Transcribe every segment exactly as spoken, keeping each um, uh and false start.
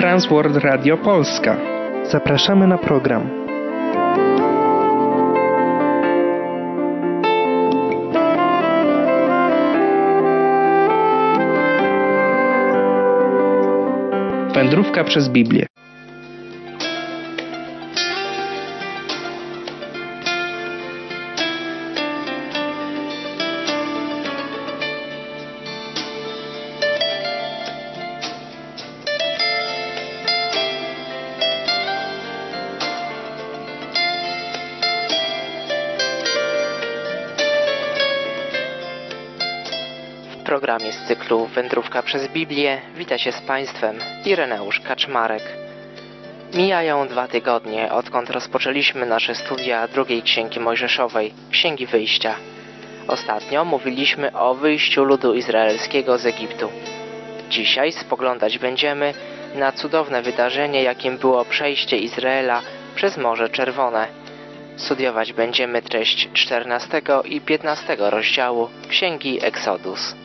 Transworld Radio Polska. Zapraszamy na program. Wędrówka przez Biblię. W programie z cyklu Wędrówka przez Biblię wita się z Państwem Ireneusz Kaczmarek. Mijają dwa tygodnie, odkąd rozpoczęliśmy nasze studia drugiej Księgi Mojżeszowej, Księgi Wyjścia. Ostatnio mówiliśmy o wyjściu ludu izraelskiego z Egiptu. Dzisiaj spoglądać będziemy na cudowne wydarzenie, jakim było przejście Izraela przez Morze Czerwone. Studiować będziemy treść czternastego i piętnastego rozdziału Księgi Exodus.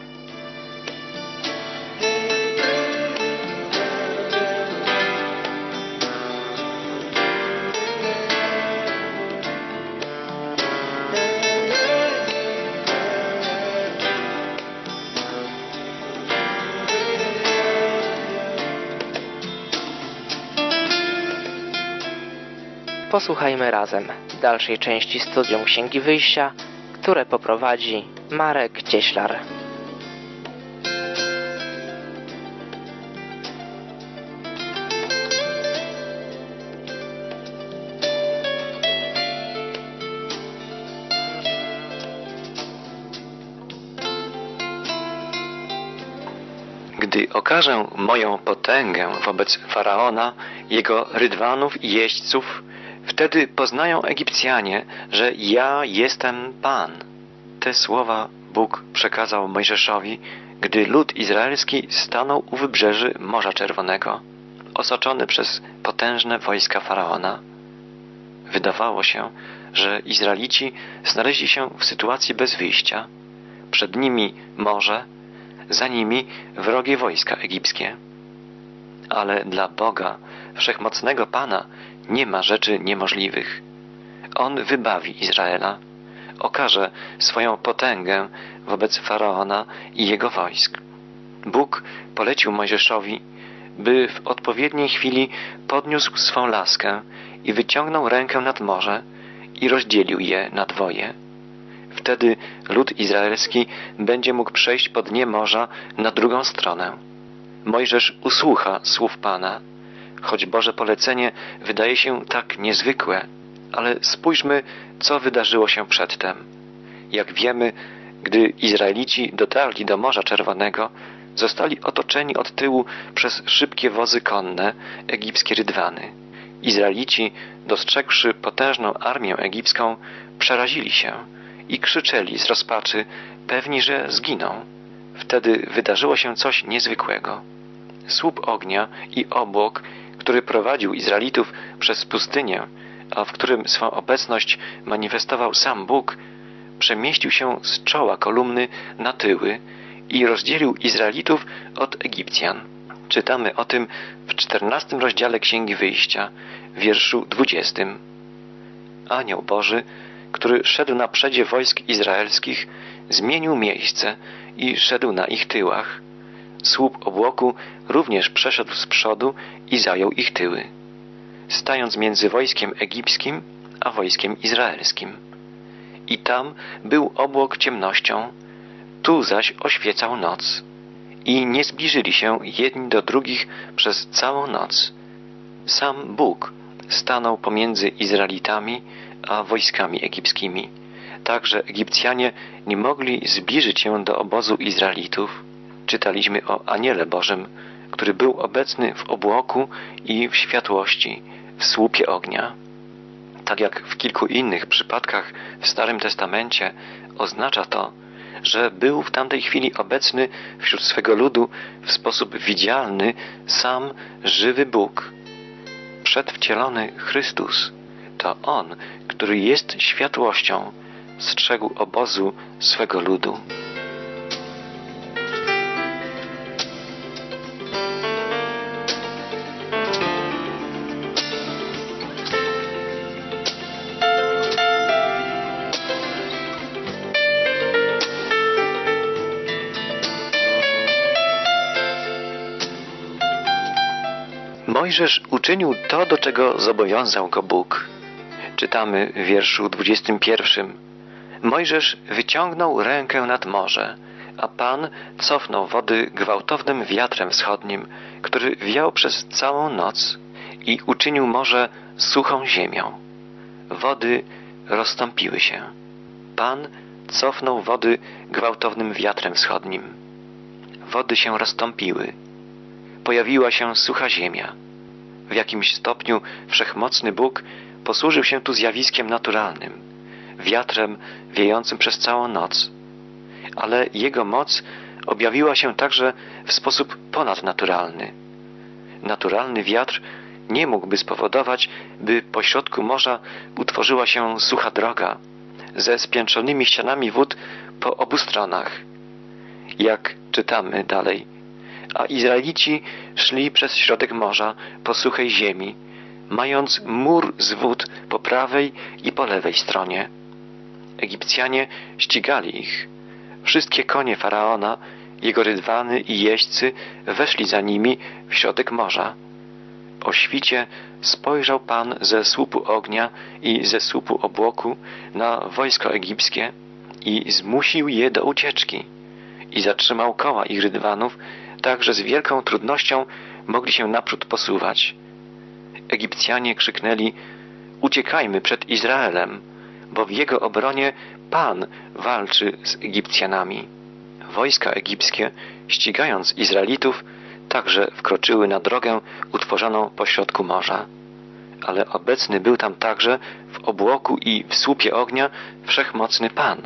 Posłuchajmy razem dalszej części studium Księgi Wyjścia, które poprowadzi Marek Cieślar. Gdy okażę moją potęgę wobec Faraona, jego rydwanów i jeźdźców, wtedy poznają Egipcjanie, że ja jestem Pan. Te słowa Bóg przekazał Mojżeszowi, gdy lud izraelski stanął u wybrzeży Morza Czerwonego, osaczony przez potężne wojska Faraona. Wydawało się, że Izraelici znaleźli się w sytuacji bez wyjścia. Przed nimi morze, za nimi wrogie wojska egipskie. Ale dla Boga, wszechmocnego Pana, nie ma rzeczy niemożliwych. On wybawi Izraela, okaże swoją potęgę wobec Faraona i jego wojsk. Bóg polecił Mojżeszowi, by w odpowiedniej chwili podniósł swą laskę i wyciągnął rękę nad morze i rozdzielił je na dwoje. Wtedy lud izraelski będzie mógł przejść po dnie morza na drugą stronę. Mojżesz usłucha słów Pana, choć Boże polecenie wydaje się tak niezwykłe, ale spójrzmy, co wydarzyło się przedtem. Jak wiemy, gdy Izraelici dotarli do Morza Czerwonego, zostali otoczeni od tyłu przez szybkie wozy konne, egipskie rydwany. Izraelici, dostrzegłszy potężną armię egipską, przerazili się i krzyczeli z rozpaczy, pewni, że zginą. Wtedy wydarzyło się coś niezwykłego. Słup ognia i obłok, który prowadził Izraelitów przez pustynię, a w którym swą obecność manifestował sam Bóg, przemieścił się z czoła kolumny na tyły i rozdzielił Izraelitów od Egipcjan. Czytamy o tym w czternastym rozdziale Księgi Wyjścia, w wierszu dwudziestym. Anioł Boży, który szedł na przedzie wojsk izraelskich, zmienił miejsce i szedł na ich tyłach. Słup obłoku również przeszedł z przodu i zajął ich tyły, stając między wojskiem egipskim a wojskiem izraelskim. I tam był obłok ciemnością, tu zaś oświecał noc. I nie zbliżyli się jedni do drugich przez całą noc. Sam Bóg stanął pomiędzy Izraelitami a wojskami egipskimi, tak że Egipcjanie nie mogli zbliżyć się do obozu Izraelitów. Czytaliśmy o Aniele Bożym, który był obecny w obłoku i w światłości, w słupie ognia. Tak jak w kilku innych przypadkach w Starym Testamencie, oznacza to, że był w tamtej chwili obecny wśród swego ludu w sposób widzialny sam żywy Bóg. Przedwcielony Chrystus to On, który jest światłością, strzegł obozu swego ludu. Mojżesz uczynił to, do czego zobowiązał go Bóg. Czytamy w wierszu dwudziestym pierwszym. Mojżesz wyciągnął rękę nad morze, a Pan cofnął wody gwałtownym wiatrem wschodnim, który wiał przez całą noc i uczynił morze suchą ziemią. Wody rozstąpiły się. Pan cofnął wody gwałtownym wiatrem wschodnim. Wody się rozstąpiły. Pojawiła się sucha ziemia. W jakimś stopniu wszechmocny Bóg posłużył się tu zjawiskiem naturalnym, wiatrem wiejącym przez całą noc. Ale Jego moc objawiła się także w sposób ponadnaturalny. Naturalny wiatr nie mógłby spowodować, by pośrodku morza utworzyła się sucha droga ze spiętrzonymi ścianami wód po obu stronach. Jak czytamy dalej, a Izraelici szli przez środek morza po suchej ziemi, mając mur z wód po prawej i po lewej stronie. Egipcjanie ścigali ich. Wszystkie konie Faraona, jego rydwany i jeźdźcy weszli za nimi w środek morza. O świcie spojrzał Pan ze słupu ognia i ze słupu obłoku na wojsko egipskie i zmusił je do ucieczki i zatrzymał koła ich rydwanów, tak że z wielką trudnością mogli się naprzód posuwać. Egipcjanie krzyknęli: uciekajmy przed Izraelem, bo w jego obronie Pan walczy z Egipcjanami. Wojska egipskie, ścigając Izraelitów, także wkroczyły na drogę utworzoną pośrodku morza. Ale obecny był tam także w obłoku i w słupie ognia wszechmocny Pan.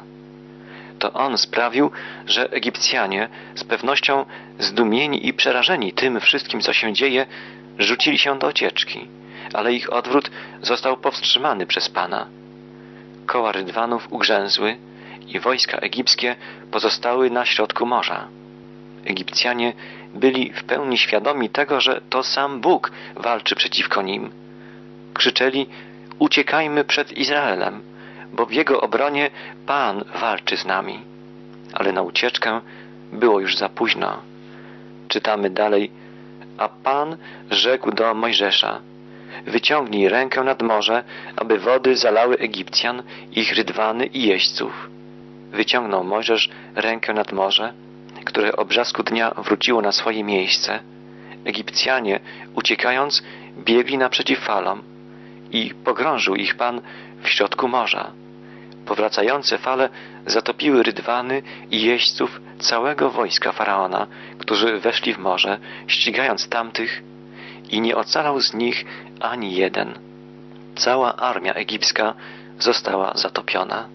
To On sprawił, że Egipcjanie, z pewnością zdumieni i przerażeni tym wszystkim, co się dzieje, rzucili się do ucieczki, ale ich odwrót został powstrzymany przez Pana. Koła rydwanów ugrzęzły i wojska egipskie pozostały na środku morza. Egipcjanie byli w pełni świadomi tego, że to sam Bóg walczy przeciwko nim. Krzyczeli: uciekajmy przed Izraelem, bo w jego obronie Pan walczy z nami. Ale na ucieczkę było już za późno. Czytamy dalej: a Pan rzekł do Mojżesza: wyciągnij rękę nad morze, aby wody zalały Egipcjan, ich rydwany i jeźdźców. Wyciągnął Mojżesz rękę nad morze, które o brzasku dnia wróciło na swoje miejsce. Egipcjanie, uciekając, biegli naprzeciw falom i pogrążył ich Pan w środku morza. Powracające fale zatopiły rydwany i jeźdźców całego wojska Faraona, którzy weszli w morze, ścigając tamtych, i nie ocalał z nich ani jeden. Cała armia egipska została zatopiona.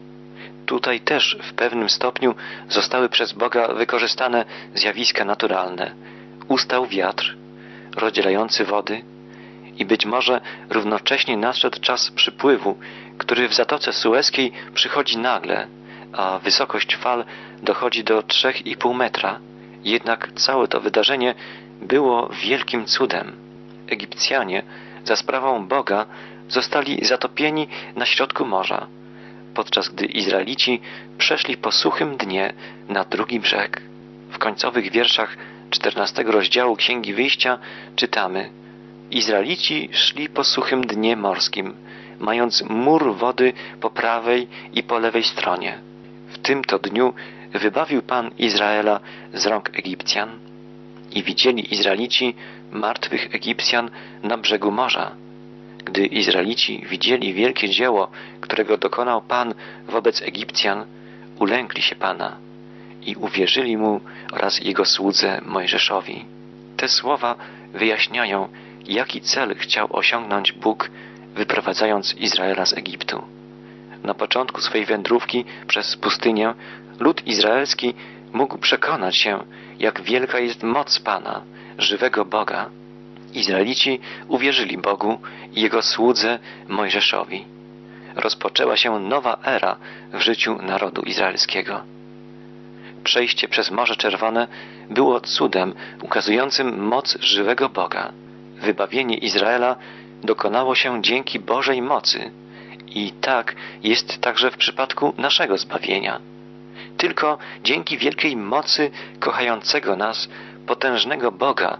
Tutaj też w pewnym stopniu zostały przez Boga wykorzystane zjawiska naturalne. Ustał wiatr rozdzielający wody i być może równocześnie nadszedł czas przypływu, który w Zatoce Sueskiej przychodzi nagle, a wysokość fal dochodzi do trzech i pół metra. Jednak całe to wydarzenie było wielkim cudem. Egipcjanie za sprawą Boga zostali zatopieni na środku morza, podczas gdy Izraelici przeszli po suchym dnie na drugi brzeg. W końcowych wierszach czternastego rozdziału Księgi Wyjścia czytamy: Izraelici szli po suchym dnie morskim, mając mur wody po prawej i po lewej stronie. W tym to dniu wybawił Pan Izraela z rąk Egipcjan i widzieli Izraelici martwych Egipcjan na brzegu morza. Gdy Izraelici widzieli wielkie dzieło, którego dokonał Pan wobec Egipcjan, ulękli się Pana i uwierzyli Mu oraz Jego słudze Mojżeszowi. Te słowa wyjaśniają, jaki cel chciał osiągnąć Bóg, wyprowadzając Izraela z Egiptu. Na początku swej wędrówki przez pustynię lud izraelski mógł przekonać się, jak wielka jest moc Pana, żywego Boga. Izraelici uwierzyli Bogu i Jego słudze Mojżeszowi. Rozpoczęła się nowa era w życiu narodu izraelskiego. Przejście przez Morze Czerwone było cudem ukazującym moc żywego Boga. Wybawienie Izraela dokonało się dzięki Bożej mocy i tak jest także w przypadku naszego zbawienia. Tylko dzięki wielkiej mocy kochającego nas, potężnego Boga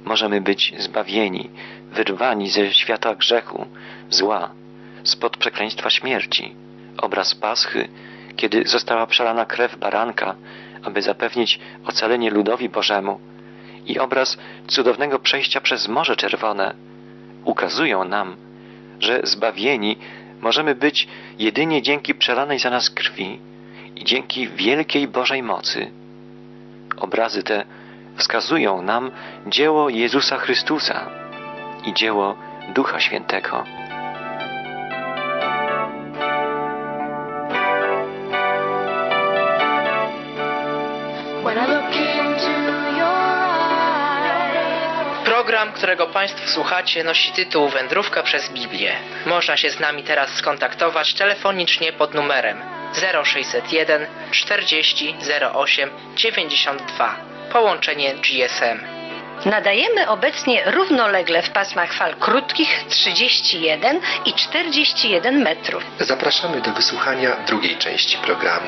możemy być zbawieni, wyrwani ze świata grzechu, zła, spod przekleństwa śmierci. Obraz Paschy, kiedy została przelana krew baranka, aby zapewnić ocalenie ludowi Bożemu, i obraz cudownego przejścia przez Morze Czerwone ukazują nam, że zbawieni możemy być jedynie dzięki przelanej za nas krwi i dzięki wielkiej Bożej mocy. Obrazy te wskazują nam dzieło Jezusa Chrystusa i dzieło Ducha Świętego. Program, którego Państwo słuchacie, nosi tytuł Wędrówka przez Biblię. Można się z nami teraz skontaktować telefonicznie pod numerem zero sześćset jeden czterdzieści zero osiem dziewięćdziesiąt dwa, połączenie G S M. Nadajemy obecnie równolegle w pasmach fal krótkich trzydzieści jeden i czterdzieści jeden metrów. Zapraszamy do wysłuchania drugiej części programu.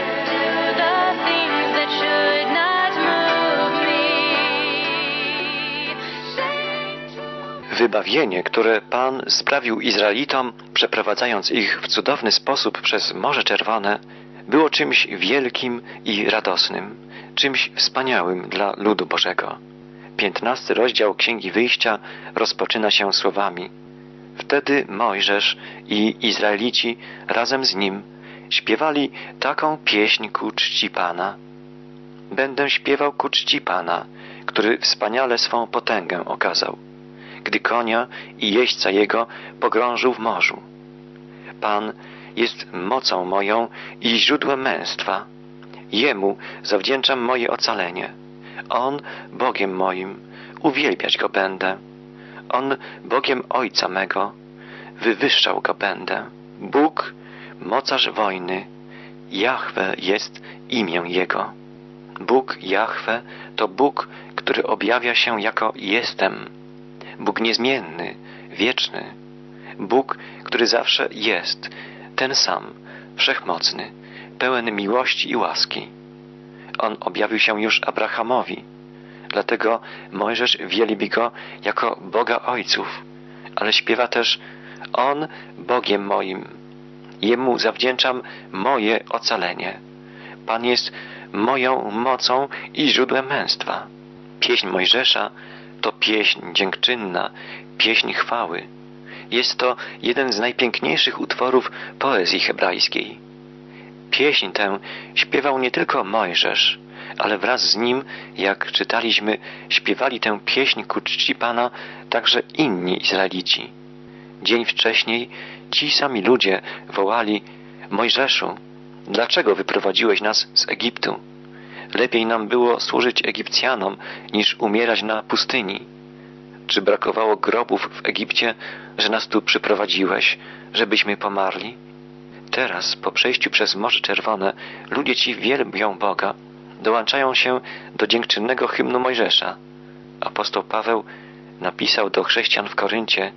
Wybawienie, które Pan sprawił Izraelitom, przeprowadzając ich w cudowny sposób przez Morze Czerwone, było czymś wielkim i radosnym, czymś wspaniałym dla ludu Bożego. Piętnasty rozdział Księgi Wyjścia rozpoczyna się słowami: Wtedy Mojżesz i Izraelici razem z nim śpiewali taką pieśń ku czci Pana. Będę śpiewał ku czci Pana, który wspaniale swą potęgę okazał, gdy konia i jeźdźca jego pogrążył w morzu. Pan jest mocą moją i źródłem męstwa. Jemu zawdzięczam moje ocalenie. On Bogiem moim, uwielbiać Go będę. On Bogiem Ojca mego, wywyższał Go będę. Bóg, mocarz wojny, Jahwe jest imię Jego. Bóg Jahwe to Bóg, który objawia się jako jestem. Bóg niezmienny, wieczny. Bóg, który zawsze jest, ten sam, wszechmocny, pełen miłości i łaski. On objawił się już Abrahamowi, dlatego Mojżesz wielbi Go jako Boga Ojców, ale śpiewa też: On Bogiem moim, Jemu zawdzięczam moje ocalenie. Pan jest moją mocą i źródłem męstwa. Pieśń Mojżesza to pieśń dziękczynna, pieśń chwały. Jest to jeden z najpiękniejszych utworów poezji hebrajskiej. Pieśń tę śpiewał nie tylko Mojżesz, ale wraz z nim, jak czytaliśmy, śpiewali tę pieśń ku czci Pana także inni Izraelici. Dzień wcześniej ci sami ludzie wołali: Mojżeszu, dlaczego wyprowadziłeś nas z Egiptu? Lepiej nam było służyć Egipcjanom, niż umierać na pustyni. Czy brakowało grobów w Egipcie, że nas tu przyprowadziłeś, żebyśmy pomarli? Teraz, po przejściu przez Morze Czerwone, ludzie ci wielbią Boga, dołączają się do dziękczynnego hymnu Mojżesza. Apostoł Paweł napisał do chrześcijan w Koryncie: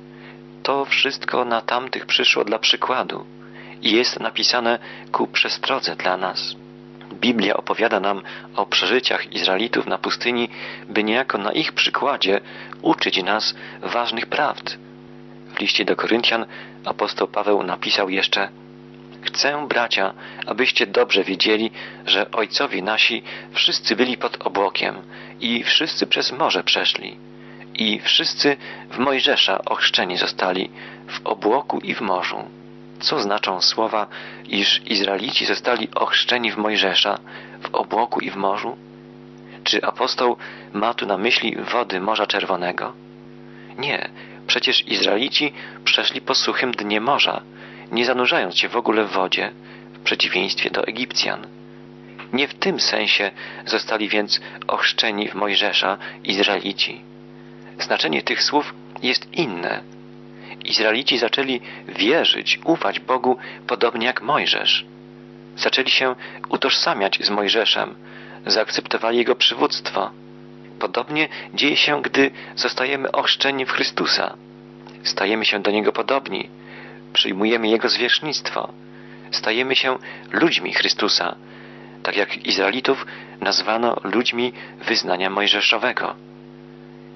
To wszystko na tamtych przyszło dla przykładu i jest napisane ku przestrodze dla nas. Biblia opowiada nam o przeżyciach Izraelitów na pustyni, by niejako na ich przykładzie uczyć nas ważnych prawd. W liście do Koryntian apostoł Paweł napisał jeszcze: Chcę, bracia, abyście dobrze wiedzieli, że ojcowie nasi wszyscy byli pod obłokiem i wszyscy przez morze przeszli i wszyscy w Mojżesza ochrzczeni zostali w obłoku i w morzu. Co znaczą słowa, iż Izraelici zostali ochrzczeni w Mojżesza, w obłoku i w morzu? Czy apostoł ma tu na myśli wody Morza Czerwonego? Nie, przecież Izraelici przeszli po suchym dnie morza, nie zanurzając się w ogóle w wodzie, w przeciwieństwie do Egipcjan. Nie w tym sensie zostali więc ochrzczeni w Mojżesza Izraelici. Znaczenie tych słów jest inne. Izraelici zaczęli wierzyć, ufać Bogu podobnie jak Mojżesz. Zaczęli się utożsamiać z Mojżeszem, zaakceptowali Jego przywództwo. Podobnie dzieje się, gdy zostajemy ochrzczeni w Chrystusa. Stajemy się do Niego podobni, przyjmujemy Jego zwierzchnictwo, stajemy się ludźmi Chrystusa, tak jak Izraelitów nazwano ludźmi wyznania mojżeszowego.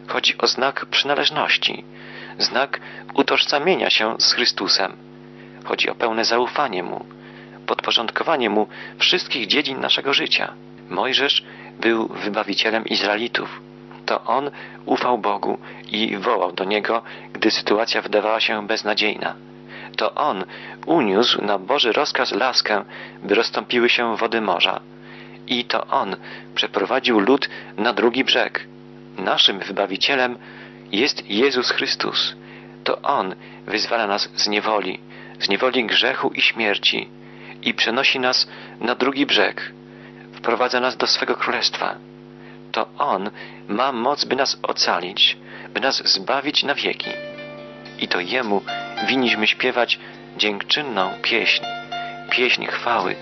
Chodzi o znak przynależności, znak utożsamienia się z Chrystusem. Chodzi o pełne zaufanie Mu, podporządkowanie Mu wszystkich dziedzin naszego życia. Mojżesz był wybawicielem Izraelitów. To on ufał Bogu i wołał do Niego, gdy sytuacja wydawała się beznadziejna. To on uniósł na Boży rozkaz laskę, by rozstąpiły się wody morza. I to on przeprowadził lud na drugi brzeg. Naszym wybawicielem jest Jezus Chrystus. To on wyzwala nas z niewoli, z niewoli grzechu i śmierci i przenosi nas na drugi brzeg. Wprowadza nas do swego królestwa. To on ma moc, by nas ocalić, by nas zbawić na wieki. I to Jemu winniśmy śpiewać dziękczynną pieśń, pieśń chwały.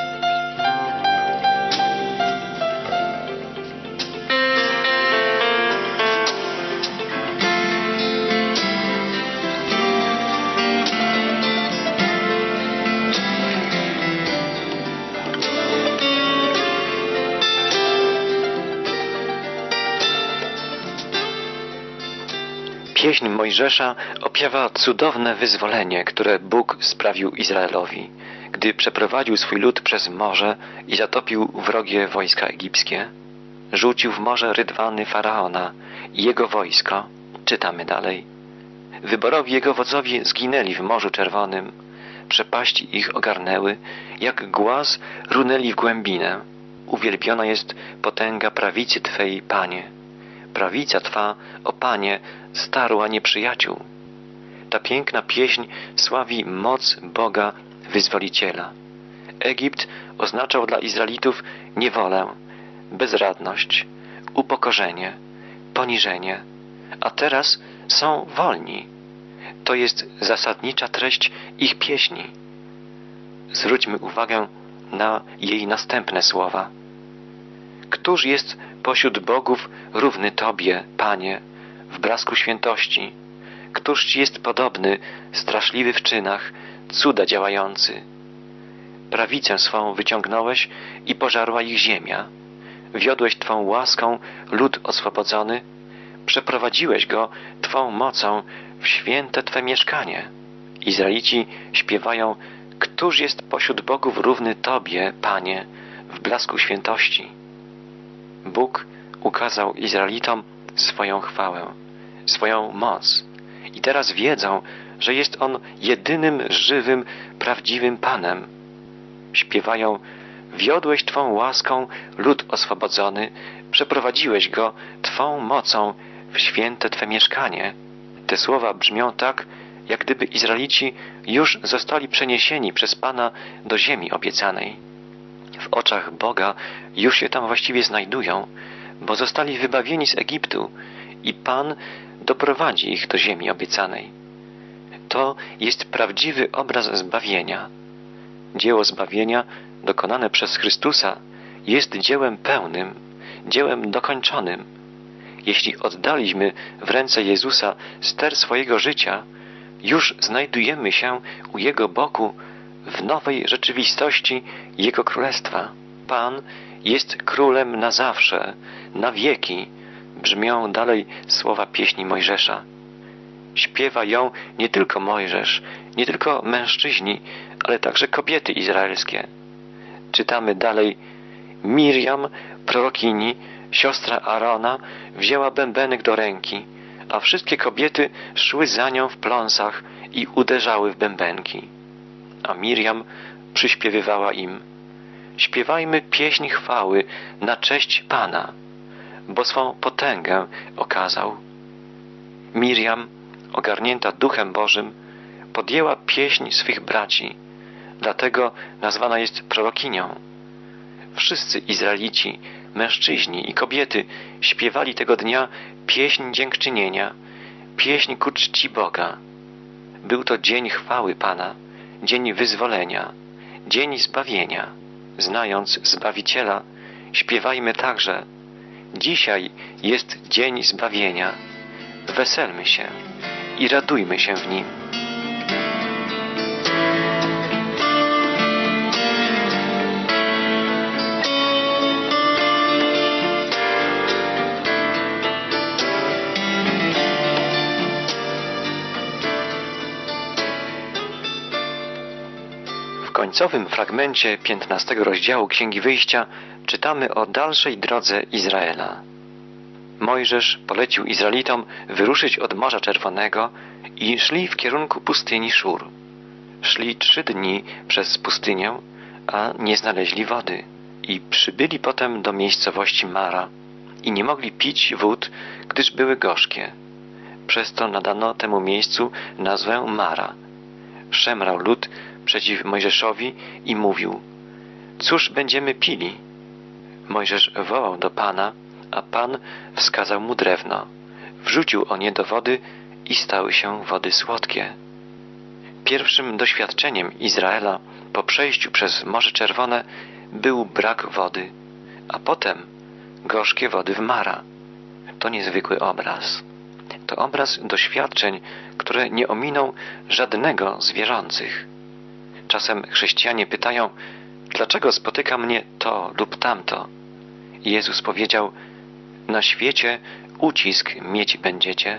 Pieśń Mojżesza opiewa cudowne wyzwolenie, które Bóg sprawił Izraelowi, gdy przeprowadził swój lud przez morze i zatopił wrogie wojska egipskie. Rzucił w morze rydwany Faraona i jego wojsko. Czytamy dalej. Wyborowi jego wodzowie zginęli w Morzu Czerwonym. Przepaści ich ogarnęły, jak głaz runęli w głębinę. Uwielbiona jest potęga prawicy Twej, Panie. Prawica Twa, o Panie, starła nieprzyjaciół. Ta piękna pieśń sławi moc Boga Wyzwoliciela. Egipt oznaczał dla Izraelitów niewolę, bezradność, upokorzenie, poniżenie, a teraz są wolni. To jest zasadnicza treść ich pieśni. Zwróćmy uwagę na jej następne słowa. Któż jest pośród bogów równy Tobie, Panie, w blasku świętości? Któż Ci jest podobny, straszliwy w czynach, cuda działający? Prawicę swą wyciągnąłeś i pożarła ich ziemia. Wiodłeś Twą łaską lud oswobodzony, przeprowadziłeś go Twą mocą w święte Twe mieszkanie. Izraelici śpiewają, któż jest pośród bogów równy Tobie, Panie, w blasku świętości? Bóg ukazał Izraelitom swoją chwałę, swoją moc i teraz wiedzą, że jest On jedynym żywym, prawdziwym Panem. Śpiewają, wiodłeś Twą łaską lud oswobodzony, przeprowadziłeś go Twą mocą w święte Twe mieszkanie. Te słowa brzmią tak, jak gdyby Izraelici już zostali przeniesieni przez Pana do ziemi obiecanej. W oczach Boga już się tam właściwie znajdują, bo zostali wybawieni z Egiptu i Pan doprowadzi ich do ziemi obiecanej. To jest prawdziwy obraz zbawienia. Dzieło zbawienia dokonane przez Chrystusa jest dziełem pełnym, dziełem dokończonym. Jeśli oddaliśmy w ręce Jezusa ster swojego życia, już znajdujemy się u Jego boku w nowej rzeczywistości Jego Królestwa. Pan jest Królem na zawsze, na wieki, brzmią dalej słowa pieśni Mojżesza. Śpiewa ją nie tylko Mojżesz, nie tylko mężczyźni, ale także kobiety izraelskie. Czytamy dalej, Mirjam, prorokini, siostra Aarona, wzięła bębenek do ręki, a wszystkie kobiety szły za nią w pląsach i uderzały w bębenki. A Mirjam przyśpiewywała im, śpiewajmy pieśń chwały na cześć Pana, bo swą potęgę okazał. Mirjam, ogarnięta Duchem Bożym, podjęła pieśń swych braci, dlatego nazwana jest prorokinią. Wszyscy Izraelici, mężczyźni i kobiety śpiewali tego dnia pieśń dziękczynienia, pieśń ku czci Boga. Był to dzień chwały Pana, dzień wyzwolenia, dzień zbawienia. Znając Zbawiciela, śpiewajmy także, dzisiaj jest dzień zbawienia. Weselmy się i radujmy się w nim. końcowym fragmencie piętnastego rozdziału Księgi Wyjścia czytamy o dalszej drodze Izraela. Mojżesz polecił Izraelitom wyruszyć od Morza Czerwonego i szli w kierunku pustyni Szur. Szli trzy dni przez pustynię, a nie znaleźli wody i przybyli potem do miejscowości Mara i nie mogli pić wód, gdyż były gorzkie. Przez to nadano temu miejscu nazwę Mara. Szemrał lud przeciw Mojżeszowi i mówił: cóż będziemy pili? Mojżesz wołał do Pana, a Pan wskazał mu drewno. Wrzucił o nie do wody i stały się wody słodkie. Pierwszym doświadczeniem Izraela po przejściu przez Morze Czerwone był brak wody, a potem gorzkie wody w Mara. To niezwykły obraz. To obraz doświadczeń, które nie ominą żadnego z wierzących. Czasem chrześcijanie pytają, dlaczego spotyka mnie to lub tamto? Jezus powiedział: na świecie ucisk mieć będziecie,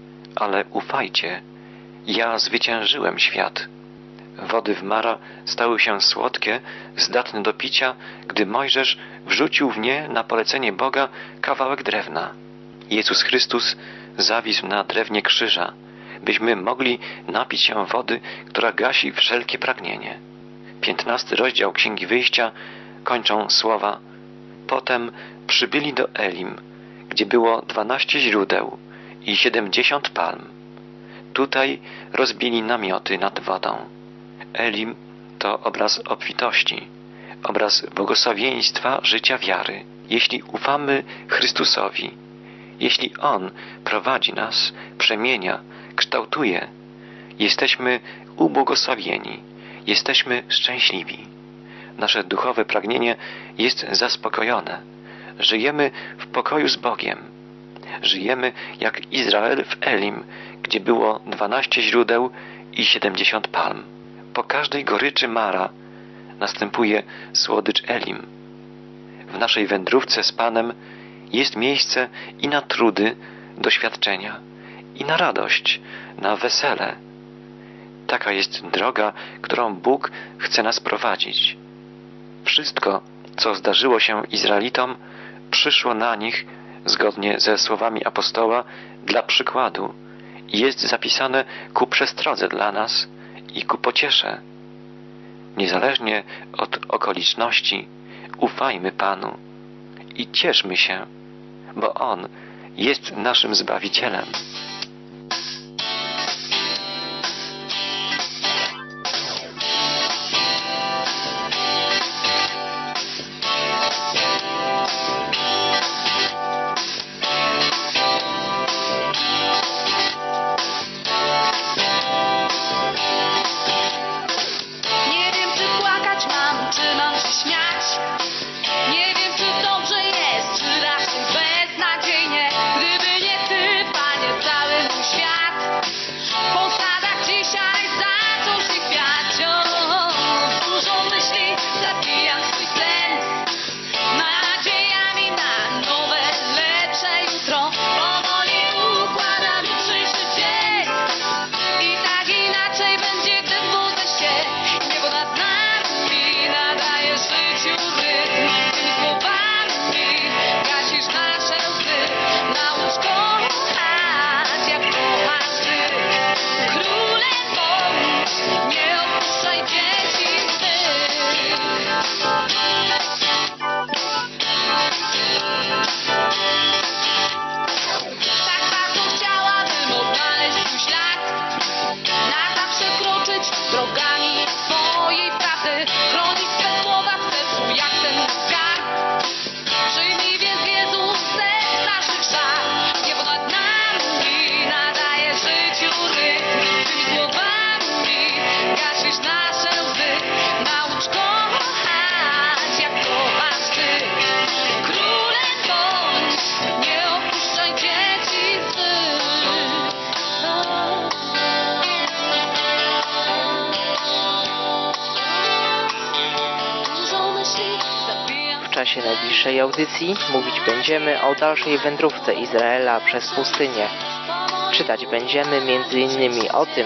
ale ufajcie, ja zwyciężyłem świat. Wody w Mara stały się słodkie, zdatne do picia, gdy Mojżesz wrzucił w nie na polecenie Boga kawałek drewna. Jezus Chrystus zawisł na drewnie krzyża, byśmy mogli napić się wody, która gasi wszelkie pragnienie. Piętnasty rozdział Księgi Wyjścia kończą słowa: potem przybyli do Elim, gdzie było dwanaście źródeł i siedemdziesiąt palm. Tutaj rozbili namioty nad wodą. Elim to obraz obfitości, obraz błogosławieństwa życia wiary. Jeśli ufamy Chrystusowi, jeśli On prowadzi nas, przemienia, kształtuje, jesteśmy ubłogosławieni, jesteśmy szczęśliwi. Nasze duchowe pragnienie jest zaspokojone. Żyjemy w pokoju z Bogiem. Żyjemy jak Izrael w Elim, gdzie było dwanaście źródeł i siedemdziesiąt palm. Po każdej goryczy Mara następuje słodycz Elim. W naszej wędrówce z Panem jest miejsce i na trudy, doświadczenia, i na radość, na wesele. Taka jest droga, którą Bóg chce nas prowadzić. Wszystko, co zdarzyło się Izraelitom, przyszło na nich, zgodnie ze słowami apostoła, dla przykładu i jest zapisane ku przestrodze dla nas i ku pociesze. Niezależnie od okoliczności, ufajmy Panu i cieszmy się, bo On jest naszym Zbawicielem. W czasie najbliższej audycji mówić będziemy o dalszej wędrówce Izraela przez pustynię. Czytać będziemy między innymi o tym,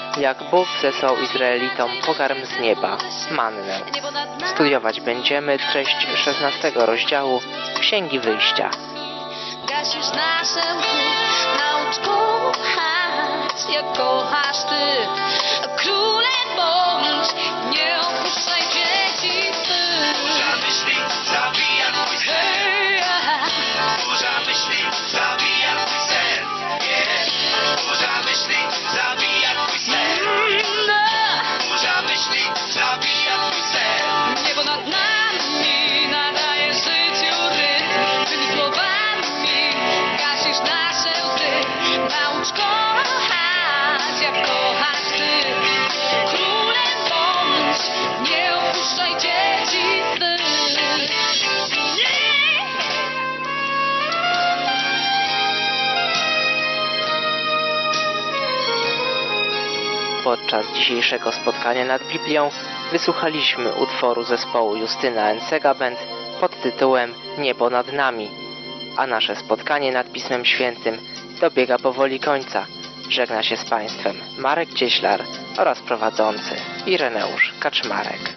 jak Bóg zesłał Izraelitom pokarm z nieba, mannę. Studiować będziemy treść szesnastego rozdziału Księgi Wyjścia. Gasisz nasze łzy, naucz kochać, jak kochasz Ty. Królem bądź, nie opuszczaj dzieci Twych. Burza myśli zabija Twój sen. Burza myśli zabija Twój sen. Burza myśli zabija Twój sen. Burza myśli zabija Twój sen. Niebo nad nami nadaje życiu rytm. Tymi słowami gasisz nasze łzy. Naucz kochać, jak kochasz Ty. Królem bądź, nie opuszczaj dzieci Twych. Podczas dzisiejszego spotkania nad Biblią wysłuchaliśmy utworu zespołu Justyna and Sega Band pod tytułem Niebo nad nami, a nasze spotkanie nad Pismem Świętym dobiega powoli końca. Żegna się z Państwem Marek Cieślar oraz prowadzący Ireneusz Kaczmarek.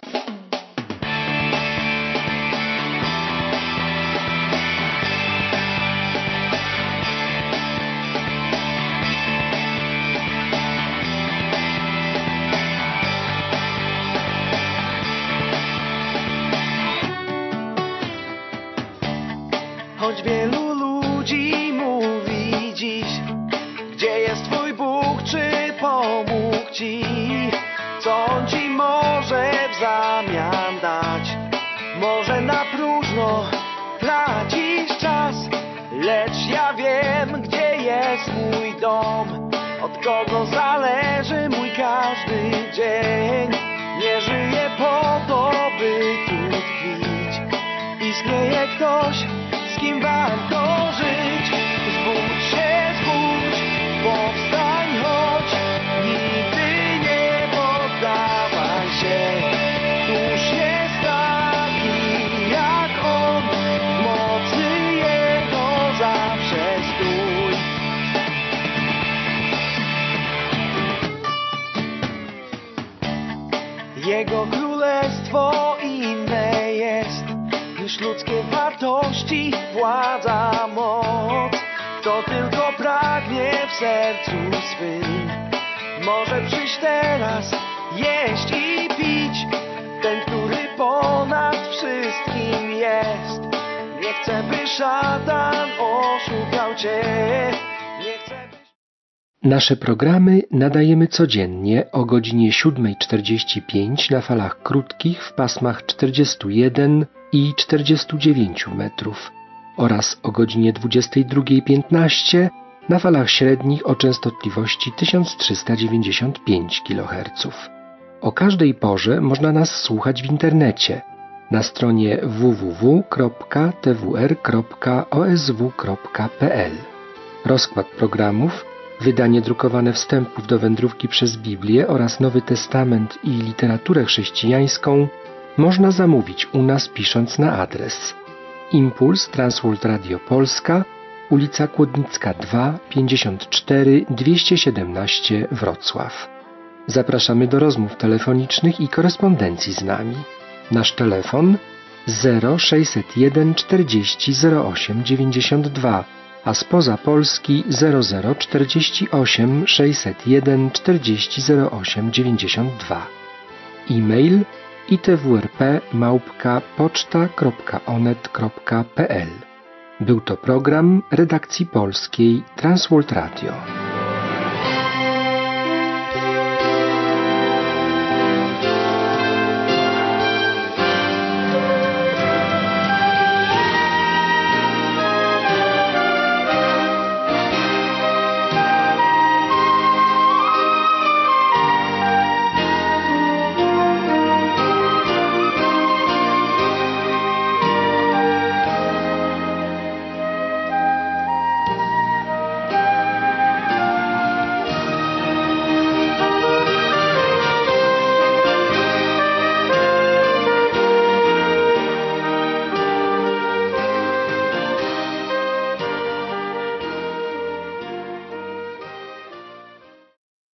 Choć wielu ludzi mówi dziś, gdzie jest Twój Bóg, czy pomógł Ci? Co On Ci może w zamian dać? Może na próżno tracisz czas, lecz ja wiem, gdzie jest mój dom, od kogo zależy mój każdy dzień. Nie żyję po to, by tu tkwić, istnieje ktoś, z kim warto żyć. Zbudź się, zbudź, powstań, chodź, nigdy nie poddawaj się. Któż jest taki jak On, w mocy Jego zawsze stój. Jego królestwo inne jest niż ludzkie wartości, władza, moc. Kto tylko pragnie w sercu swym, może przyjść teraz, jeść i pić. Ten, który ponad wszystkim jest. Nie chcę, by szatan oszukał Cię. Nie chcę, by... Nasze programy nadajemy codziennie o godzinie siódma czterdzieści pięć na falach krótkich w pasmach czterdzieści jeden i czterdzieści dziewięć metrów oraz o godzinie dwudziesta druga piętnaście na falach średnich o częstotliwości tysiąc trzysta dziewięćdziesiąt pięć kiloherców. O każdej porze można nas słuchać w internecie na stronie w w w kropka t w r kropka o s w kropka p l. Rozkład programów, wydanie drukowane wstępów do wędrówki przez Biblię oraz Nowy Testament i literaturę chrześcijańską można zamówić u nas pisząc na adres Impuls Transworld Radio Polska, ulica Kłodnicka dwa, pięćdziesiąt cztery, dwieście siedemnaście Wrocław. Zapraszamy do rozmów telefonicznych i korespondencji z nami. Nasz telefon zero sześćset jeden czterdzieści zero osiem dziewięćdziesiąt dwa, a spoza Polski zero zero czterdzieści osiem sześćset jeden czterdzieści zero osiem dziewięćdziesiąt dwa. E-mail i t w r p małpka poczta kropka onet kropka p l. Był to program redakcji polskiej Transworld Radio.